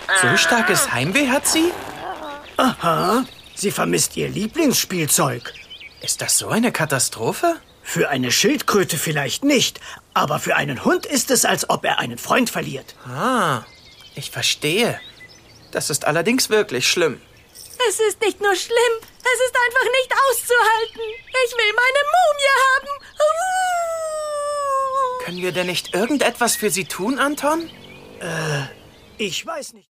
So starkes Heimweh hat sie? Aha, sie vermisst ihr Lieblingsspielzeug. Ist das so eine Katastrophe? Für eine Schildkröte vielleicht nicht, aber für einen Hund ist es, als ob er einen Freund verliert. Ah, ich verstehe. Das ist allerdings wirklich schlimm. Es ist nicht nur schlimm, es ist einfach nicht auszuhalten. Ich will meine Mumie haben. Können wir denn nicht irgendetwas für sie tun, Anton? Ich weiß nicht.